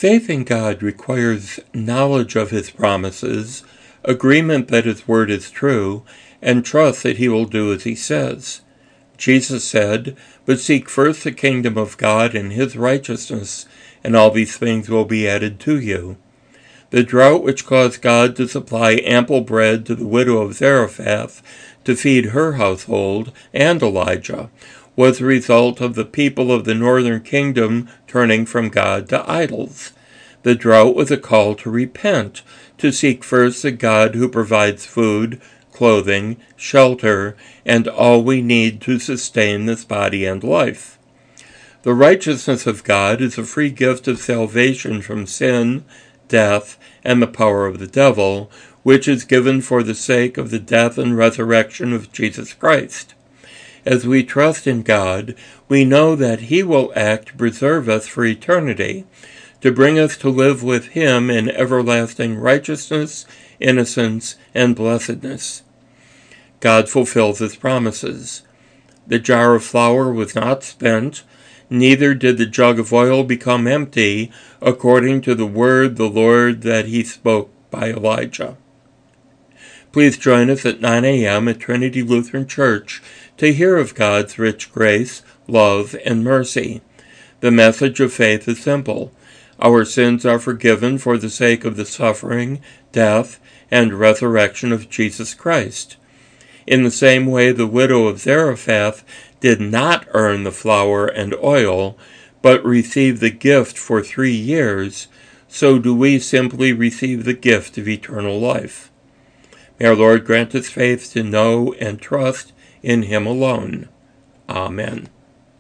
Faith in God requires knowledge of His promises, agreement that His word is true, and trust that He will do as He says. Jesus said, "But seek first the kingdom of God and His righteousness, and all these things will be added to you." The drought which caused God to supply ample bread to the widow of Zarephath to feed her household and Elijah was the result of the people of the northern kingdom turning from God to idols. The drought was a call to repent, to seek first the God who provides food, clothing, shelter, and all we need to sustain this body and life. The righteousness of God is a free gift of salvation from sin, death, and the power of the devil, which is given for the sake of the death and resurrection of Jesus Christ. As we trust in God, we know that He will act to preserve us for eternity, to bring us to live with Him in everlasting righteousness, innocence, and blessedness. God fulfills His promises. The jar of flour was not spent, neither did the jug of oil become empty, according to the word the Lord that He spoke by Elijah. Please join us at 9 a.m. at Trinity Lutheran Church to hear of God's rich grace, love, and mercy. The message of faith is simple. Our sins are forgiven for the sake of the suffering, death, and resurrection of Jesus Christ. In the same way, the widow of Zarephath did not earn the flour and oil, but received the gift for 3 years, so do we simply receive the gift of eternal life. May our Lord grant us faith to know and trust in Him alone. Amen.